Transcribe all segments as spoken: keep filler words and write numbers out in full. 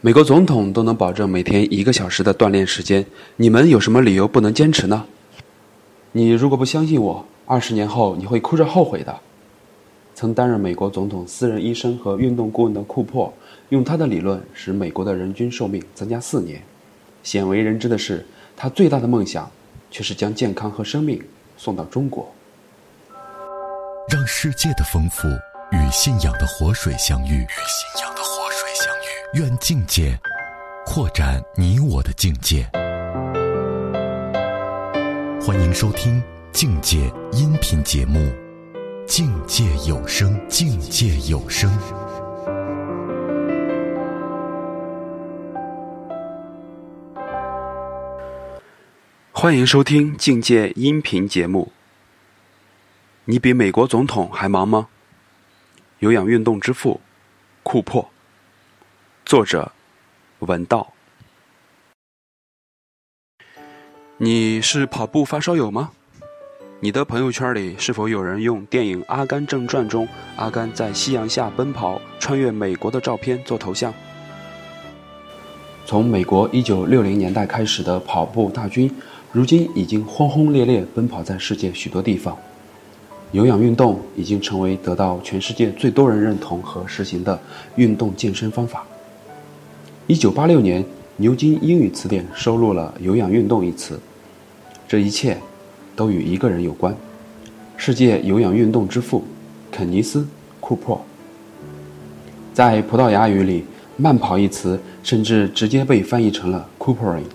美国总统都能保证每天一个小时的锻炼时间，你们有什么理由不能坚持呢？你如果不相信我，二十年后你会哭着后悔的。曾担任美国总统私人医生和运动顾问的库珀，用他的理论使美国的人均寿命增加四年。鲜为人知的是，他最大的梦想却是将健康和生命送到中国。 让世界的丰富与信仰的活水相遇，与信仰的活水相遇，愿境界扩展你我的境界。欢迎收听境界音频节目，境界有声，境界有声。 欢迎收听境界音频节目。你比美国总统还忙吗？有氧运动之父库珀，作者文道。你是跑步发烧友吗？你的朋友圈里是否有人用电影《阿甘正传》中阿甘在夕阳下奔跑穿越美国的照片做头像？从美国一九六零年代开始的跑步大军，如今已经轰轰烈烈奔跑在世界许多地方。有氧运动已经成为得到全世界最多人认同和实行的运动健身方法。一九八六年，牛津英语词典收录了有氧运动一词。这一切都与一个人有关，世界有氧运动之父肯尼斯·库珀。在葡萄牙语里，慢跑一词甚至直接被翻译成了 Coopering。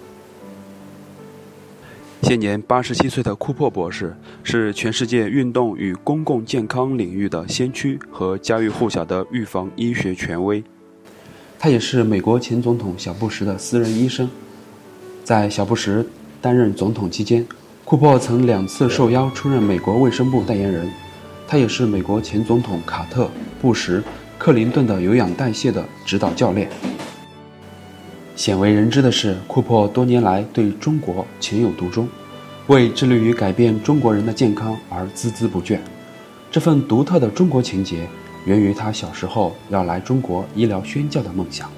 现年八十七岁的库珀博士是全世界运动与公共健康领域的先驱和家喻户晓的预防医学权威。他也是美国前总统小布什的私人医生。在小布什担任总统期间，库珀曾两次受邀出任美国卫生部代言人。他也是美国前总统卡特、布什、克林顿的有氧代谢的指导教练。鲜为人知的是，库珀多年来对中国情有独钟，为致力于改变中国人的健康而孜孜不倦。这份独特的中国情结源于他小时候要来中国医疗宣教的梦想。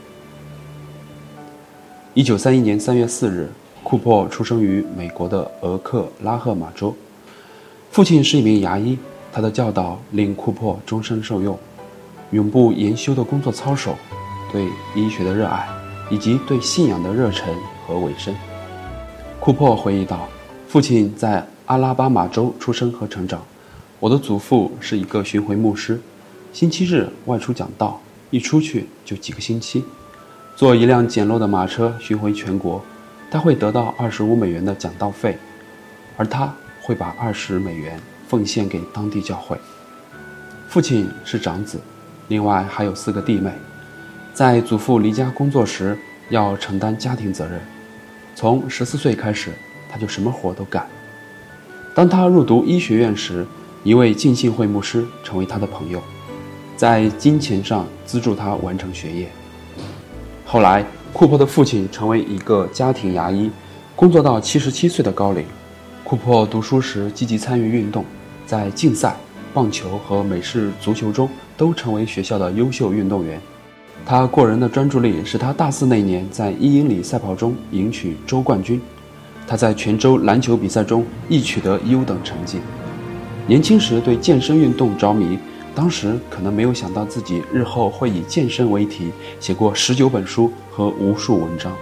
一九三一年三月四日，库珀出生于美国的俄克拉荷马州，父亲是一名牙医，他的教导令库珀终身受用。永不言休的工作操守，对医学的热爱，以及对信仰的热忱和委身。库珀回忆道，父亲在阿拉巴马州出生和成长，我的祖父是一个巡回牧师，星期日外出讲道，一出去就几个星期，坐一辆简陋的马车巡回全国。他会得到二十五美元的讲道费，而他会把二十美元奉献给当地教会。父亲是长子，另外还有四个弟妹。在祖父离家工作时，要承担家庭责任。从十四岁开始，他就什么活都干。当他入读医学院时，一位浸信会牧师成为他的朋友，在金钱上资助他完成学业。后来，库珀的父亲成为一个家庭牙医，工作到七十七岁的高龄。库珀读书时积极参与运动，在竞赛、棒球和美式足球中都成为学校的优秀运动员。他过人的专注力使他大四那年在一英里赛跑中赢取州冠军。他在全州篮球比赛中亦取得优等成绩。年轻时对健身运动着迷，当时可能没有想到自己日后会以健身为题写过十九本书和无数文章。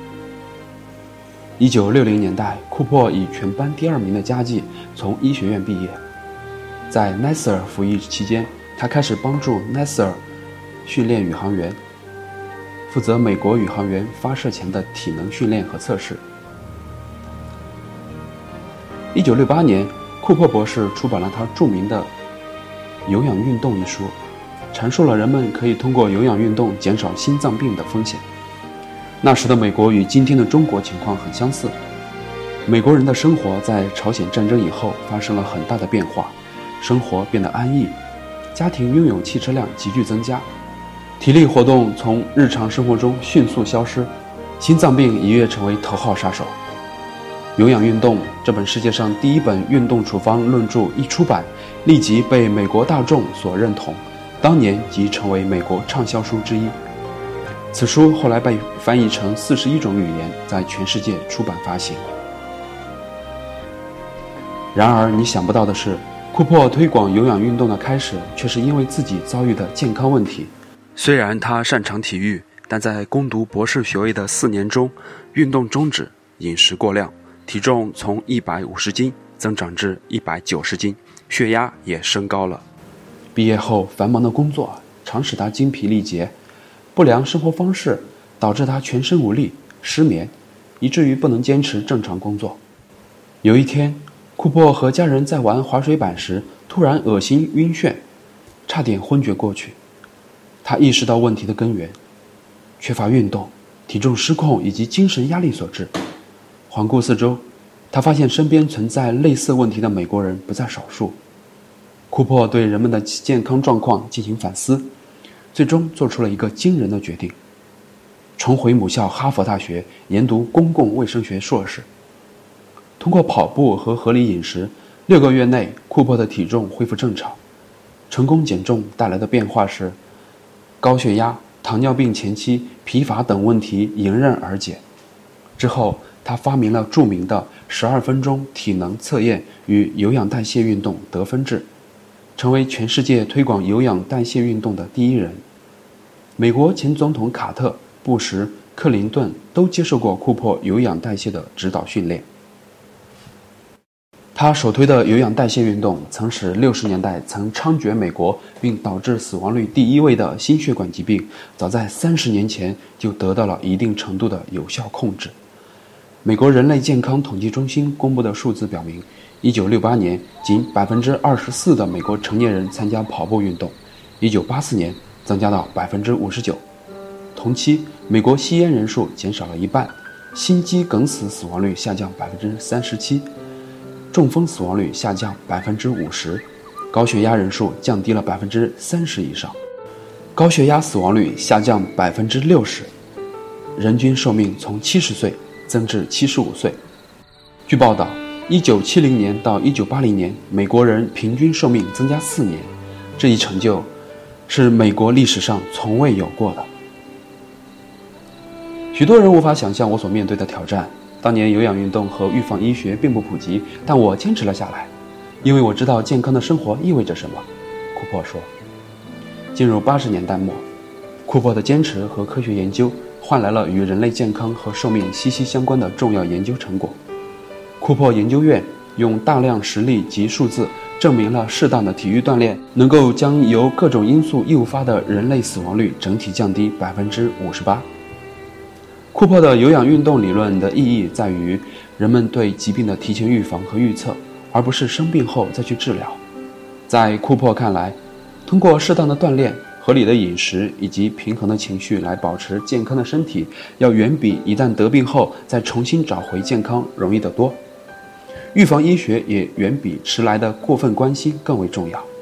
一九六零年代，库珀以全班第二名的佳绩从医学院毕业。在 Nasser 服役期间，他开始帮助 Nasser 训练宇航员，负责美国宇航员发射前的体能训练和测试。一九六八年，库珀博士出版了他著名的《有氧运动》一书，阐述了人们可以通过有氧运动减少心脏病的风险。那时的美国与今天的中国情况很相似，美国人的生活在朝鲜战争以后发生了很大的变化，生活变得安逸，家庭拥有汽车辆急剧增加，体力活动从日常生活中迅速消失，心脏病一跃成为头号杀手。有氧运动这本世界上第一本运动处方论著一出版，立即被美国大众所认同，当年即成为美国畅销书之一。 此书后来被翻译成四十一种语言，在全世界出版发行。然而你想不到的是，库珀推广有氧运动的开始却是因为自己遭遇的健康问题。虽然他擅长体育，但在攻读博士学位的四年中，运动终止，饮食过量，体重从一百五十斤增长至一百九十斤，血压也升高了。毕业后繁忙的工作常使他精疲力竭，不良生活方式导致他全身无力、失眠，以至于不能坚持正常工作。有一天，库珀和家人在玩滑水板时突然恶心晕眩，差点昏厥过去。他意识到问题的根源，缺乏运动、体重失控以及精神压力所致。环顾四周，他发现身边存在类似问题的美国人不在少数。库珀对人们的健康状况进行反思，最终做出了一个惊人的决定：重回母校哈佛大学研读公共卫生学硕士。通过跑步和合理饮食，六个月内库珀的体重恢复正常。成功减重带来的变化是，高血压、糖尿病前期、疲乏等问题迎刃而解。之后他发明了著名的十二分钟体能测验与有氧代谢运动得分制，成为全世界推广有氧代谢运动的第一人。美国前总统卡特、布什、克林顿都接受过库珀有氧代谢的指导训练。他首推的有氧代谢运动曾使六十年代曾猖獗美国并导致死亡率第一位的心血管疾病，早在三十年前就得到了一定程度的有效控制。美国人类健康统计中心公布的数字表明，一九六八年仅 百分之二十四 的美国成年人参加跑步运动，一九八四年增加到 百分之五十九。 同期美国吸烟人数减少了一半，心肌梗死死亡率下降 百分之三十七， 中风死亡率下降 百分之五十， 高血压人数降低了 百分之三十 以上，高血压死亡率下降 百分之六十， 人均寿命从七十岁增至七十五岁。据报道，一九七零年到一九八零年，美国人平均寿命增加四年，这一成就是美国历史上从未有过的。许多人无法想象我所面对的挑战。当年有氧运动和预防医学并不普及，但我坚持了下来，因为我知道健康的生活意味着什么。库珀说。进入八十年代末，库珀的坚持和科学研究换来了与人类健康和寿命息息相关的重要研究成果。库珀研究院用大量实例及数字证明了适当的体育锻炼能够将由各种因素诱发的人类死亡率整体降低 百分之五十八。库珀的有氧运动理论的意义在于人们对疾病的提前预防和预测，而不是生病后再去治疗。在库珀看来，通过适当的锻炼、合理的饮食以及平衡的情绪来保持健康的身体，要远比一旦得病后再重新找回健康容易得多。预防医学也远比迟来的过分关心更为重要。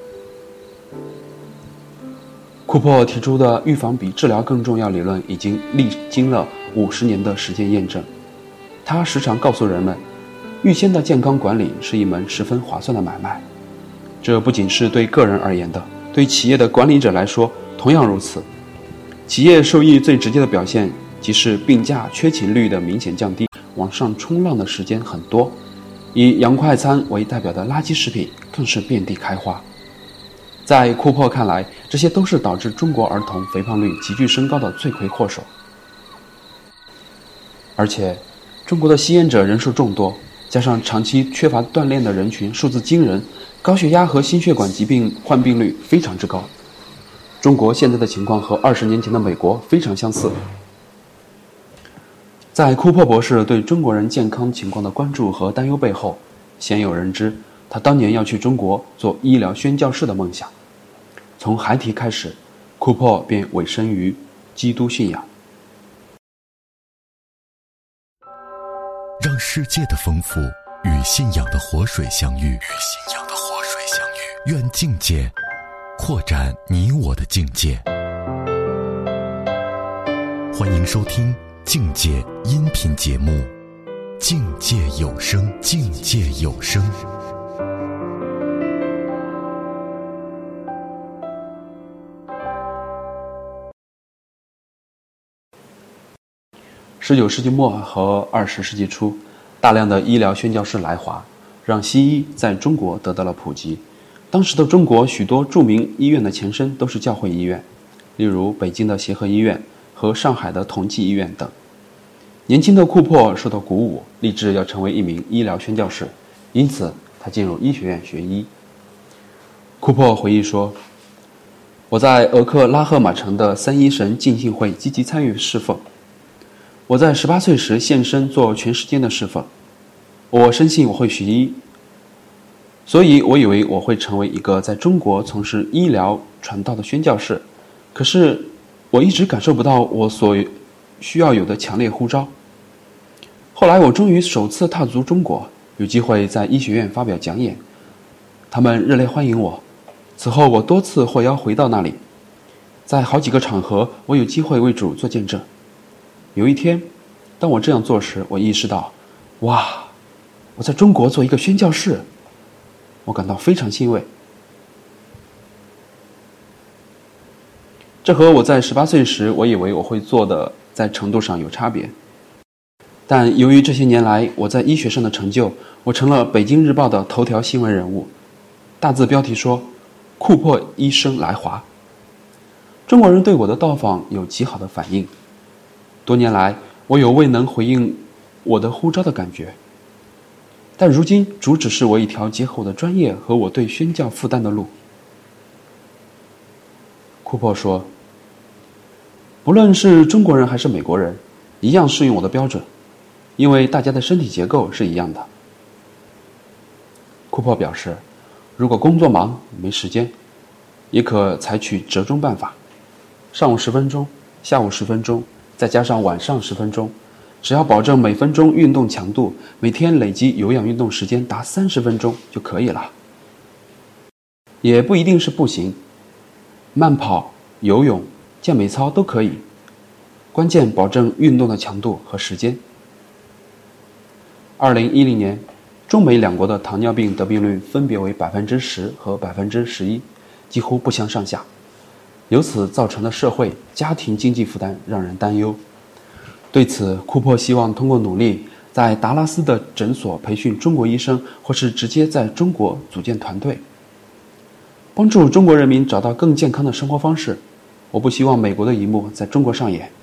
库珀提出的预防比治疗更重要理论已经历经了五十年的实践验证。他时常告诉人们，预先的健康管理是一门十分划算的买卖。这不仅是对个人而言的，对企业的管理者来说同样如此。企业受益最直接的表现即是病假缺勤率的明显降低，往上冲浪的时间很多。以洋快餐为代表的垃圾食品更是遍地开花。在库珀看来，这些都是导致中国儿童肥胖率急剧升高的罪魁祸首。而且中国的吸烟者人数众多，加上长期缺乏锻炼的人群数字惊人，高血压和心血管疾病患病率非常之高。中国现在的情况和二十年前的美国非常相似。在库珀博士对中国人健康情况的关注和担忧背后，鲜有人知他当年要去中国做医疗宣教士的梦想。从孩提开始，库珀便委身于基督信仰。 让世界的丰富与信仰的活水相遇，与信仰的活水相遇。愿境界扩展你我的境界。欢迎收听境界音频节目《境界有声》，境界有声。 十九世纪末和二十世纪初，大量的医疗宣教士来华，让西医在中国得到了普及。当时的中国许多著名医院的前身都是教会医院，例如北京的协和医院和上海的同济医院等。年轻的库珀受到鼓舞，立志要成为一名医疗宣教士，因此他进入医学院学医。库珀回忆说，我在俄克拉荷马城的三一神浸信会积极参与侍奉。我在十八岁时献身做全时间的侍奉。我深信我会学医，所以我以为我会成为一个在中国从事医疗传道的宣教士。可是我一直感受不到我所需要有的强烈呼召。后来我终于首次踏足中国，有机会在医学院发表讲演，他们热烈欢迎我。此后我多次获邀回到那里，在好几个场合我有机会为主做见证。有一天当我这样做时，我意识到，哇，我在中国做一个宣教士，我感到非常欣慰。这和我在十八岁时我以为我会做的在程度上有差别。但由于这些年来我在医学上的成就，我成了北京日报的头条新闻人物，大字标题说，库珀医生来华。中国人对我的到访有极好的反应。多年来我有未能回应我的呼召的感觉，但如今主指示我一条结合我的专业和我对宣教负担的路。库珀说，不论是中国人还是美国人，一样适用我的标准，因为大家的身体结构是一样的。库珀表示，如果工作忙没时间，也可采取折中办法，上午十分钟，下午十分钟，再加上晚上十分钟，只要保证每分钟运动强度，每天累积有氧运动时间达三十分钟就可以了。也不一定是步行，慢跑、游泳、健美操都可以，关键保证运动的强度和时间。二零一零年，中美两国的糖尿病得病率分别为百分之十和百分之十一，几乎不相上下。由此造成的社会、家庭经济负担让人担忧。对此，库珀希望通过努力，在达拉斯的诊所培训中国医生，或是直接在中国组建团队，帮助中国人民找到更健康的生活方式。我不希望美国的一幕在中国上演。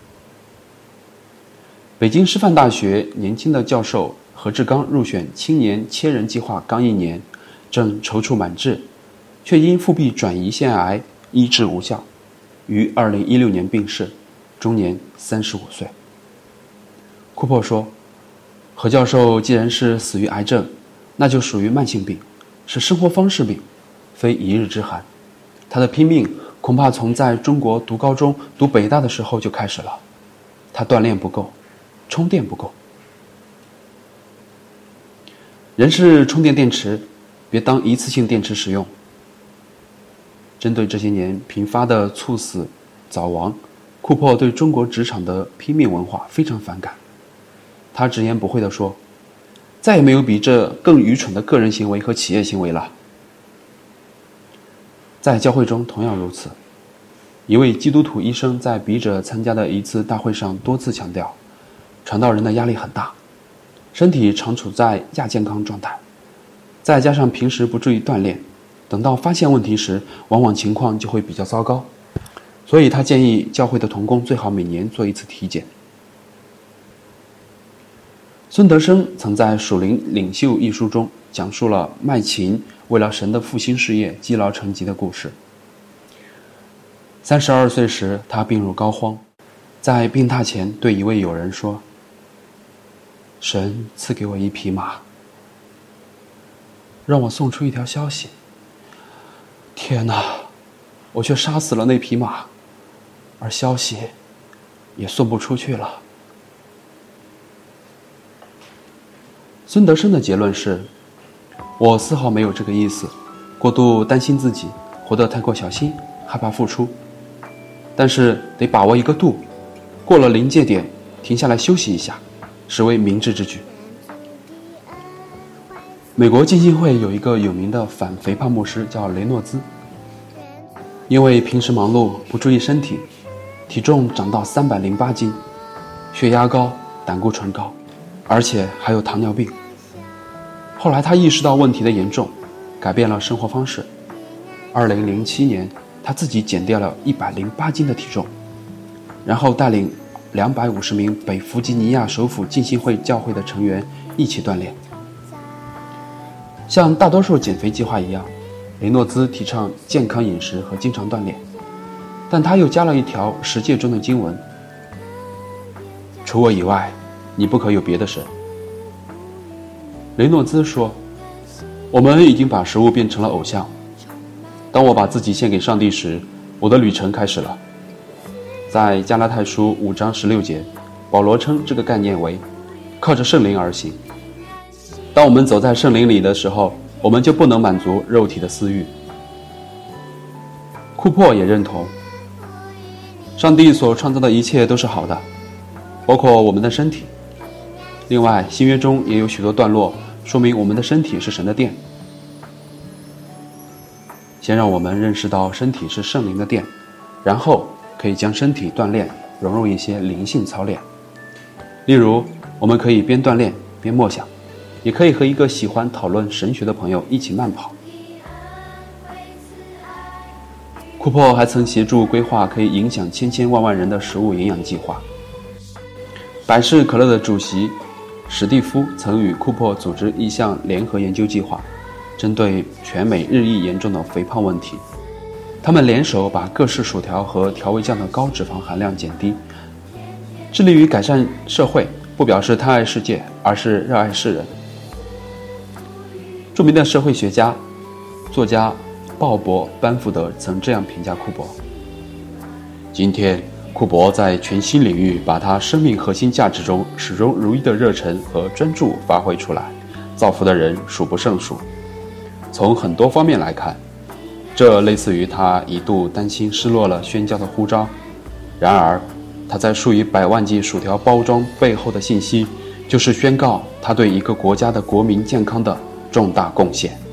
北京师范大学年轻的教授何志刚入选青年千人计划刚一年，正踌躇满志，却因腹壁转移腺癌医治无效，于二零一六年病逝，终年三十五岁。库珀说，何教授既然是死于癌症，那就属于慢性病，是生活方式病，非一日之寒。他的拼命恐怕从在中国读高中、读北大的时候就开始了。他锻炼不够，充电不够。人是充电电池，别当一次性电池使用。针对这些年频发的猝死、早亡，库珀对中国职场的拼命文化非常反感。他直言不讳地说，再也没有比这更愚蠢的个人行为和企业行为了。在教会中同样如此。一位基督徒医生在笔者参加的一次大会上多次强调，传道人的压力很大，身体常处在亚健康状态，再加上平时不注意锻炼，等到发现问题时，往往情况就会比较糟糕。所以他建议教会的同工最好每年做一次体检。孙德生曾在《属灵领袖》一书中讲述了麦琴为了神的复兴事业积劳成疾的故事。三十二岁时，他病入膏肓，在病榻前对一位友人说，神赐给我一匹马，让我送出一条消息。天哪，我却杀死了那匹马，而消息也送不出去了。孙德生的结论是，我丝毫没有这个意思，过度担心自己，活得太过小心，害怕付出。但是得把握一个度，过了临界点，停下来休息一下，实为明智之举。美国浸信会有一个有名的反肥胖牧师叫雷诺兹，因为平时忙碌不注意身体，体重长到三百零八斤， 血压高，胆固醇高，而且还有糖尿病。后来他意识到问题的严重，改变了生活方式。二零零七年，他自己减掉了一百零八斤的体重，然后带领两百五十名北弗吉尼亚首府浸信会教会的成员一起锻炼。像大多数减肥计划一样，雷诺兹提倡健康饮食和经常锻炼，但他又加了一条十诫中的经文：除我以外，你不可有别的神。雷诺兹说，我们已经把食物变成了偶像。当我把自己献给上帝时，我的旅程开始了。在加拉太书五章十六节，保罗称这个概念为靠着圣灵而行。当我们走在圣灵里的时候，我们就不能满足肉体的私欲。库珀也认同，上帝所创造的一切都是好的，包括我们的身体。另外，新约中也有许多段落说明我们的身体是神的殿。先让我们认识到身体是圣灵的殿，然后可以将身体锻炼融入一些灵性操练。例如，我们可以边锻炼边默想，也可以和一个喜欢讨论神学的朋友一起慢跑。库珀还曾协助规划可以影响千千万万人的食物营养计划。百事可乐的主席史蒂夫曾与库珀组织一项联合研究计划，针对全美日益严重的肥胖问题。他们联手把各式薯条和调味酱的高脂肪含量减低，致力于改善社会，不表示贪爱世界，而是热爱世人。著名的社会学家、作家鲍勃·班福德曾这样评价库珀：今天，库珀在全新领域把他生命核心价值中始终如一的热忱和专注发挥出来，造福的人数不胜数。从很多方面来看，这类似于他一度担心失落了宣教的呼召。然而，他在数以百万计薯条包装背后的信息，就是宣告他对一个国家的国民健康的重大贡献。